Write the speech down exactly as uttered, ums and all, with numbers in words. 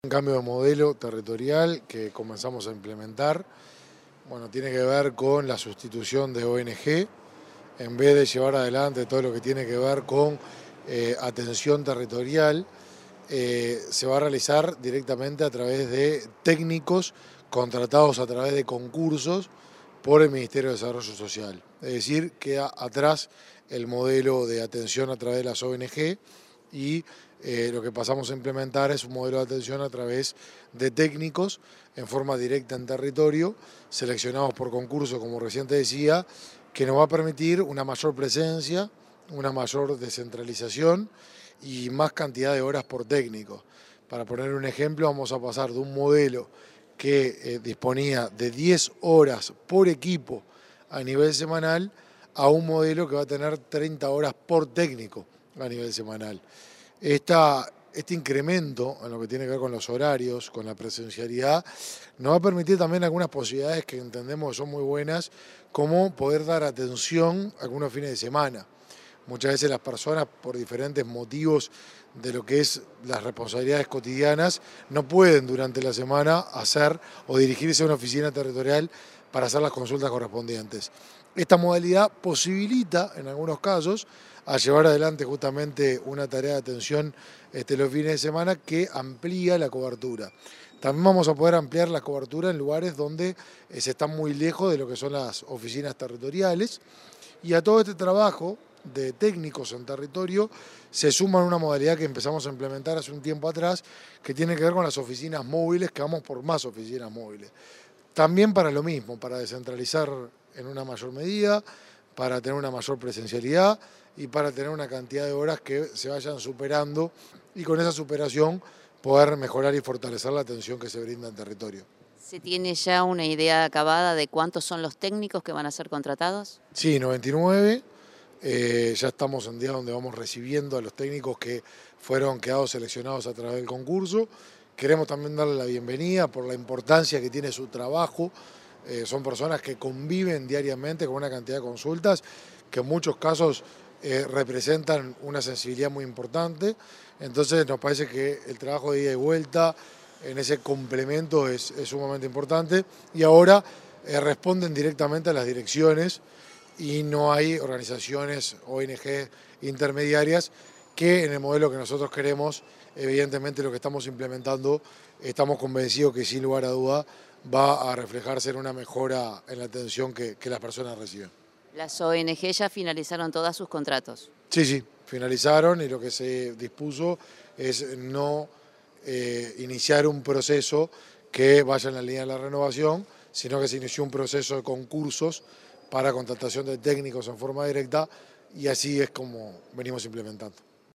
cambio de modelo territorial que comenzamos a implementar. Bueno, tiene que ver con la sustitución de O N G, en vez de llevar adelante todo lo que tiene que ver con eh, atención territorial, eh, se va a realizar directamente a través de técnicos contratados a través de concursos por el Ministerio de Desarrollo Social. Es decir, queda atrás el modelo de atención a través de las O N G y eh, lo que pasamos a implementar es un modelo de atención a través de técnicos en forma directa en territorio, seleccionados por concurso, como recién te decía, que nos va a permitir una mayor presencia, una mayor descentralización y más cantidad de horas por técnico. Para poner un ejemplo, vamos a pasar de un modelo que eh, disponía de diez horas por equipo a nivel semanal a un modelo que va a tener treinta horas por técnico a nivel semanal. Esta, este incremento en lo que tiene que ver con los horarios, con la presencialidad, nos va a permitir también algunas posibilidades que entendemos que son muy buenas, como poder dar atención algunos fines de semana. Muchas veces las personas, por diferentes motivos de lo que es las responsabilidades cotidianas, no pueden durante la semana hacer o dirigirse a una oficina territorial para hacer las consultas correspondientes. Esta modalidad posibilita, en algunos casos, a llevar adelante justamente una tarea de atención este, los fines de semana que amplía la cobertura. También vamos a poder ampliar la cobertura en lugares donde eh, se están muy lejos de lo que son las oficinas territoriales, y a todo este trabajo de técnicos en territorio se suma una modalidad que empezamos a implementar hace un tiempo atrás, que tiene que ver con las oficinas móviles, que vamos por más oficinas móviles. También para lo mismo, para descentralizar en una mayor medida, para tener una mayor presencialidad y para tener una cantidad de horas que se vayan superando y con esa superación poder mejorar y fortalecer la atención que se brinda en territorio. ¿Se tiene ya una idea acabada de cuántos son los técnicos que van a ser contratados? Sí, noventa y nueve. Eh, ya estamos en día donde vamos recibiendo a los técnicos que fueron quedados seleccionados a través del concurso. Queremos también darle la bienvenida por la importancia que tiene su trabajo. Eh, son personas que conviven diariamente con una cantidad de consultas que en muchos casos eh, representan una sensibilidad muy importante. Entonces nos parece que el trabajo de ida y vuelta en ese complemento es, es sumamente importante, y ahora eh, responden directamente a las direcciones y no hay organizaciones O N G intermediarias, que en el modelo que nosotros queremos, evidentemente lo que estamos implementando, estamos convencidos que sin lugar a duda va a reflejarse en una mejora en la atención que, que las personas reciben. Las O N G ya finalizaron todos sus contratos. Sí, sí, finalizaron, y lo que se dispuso es no eh, iniciar un proceso que vaya en la línea de la renovación, sino que se inició un proceso de concursos para contratación de técnicos en forma directa, y así es como venimos implementando.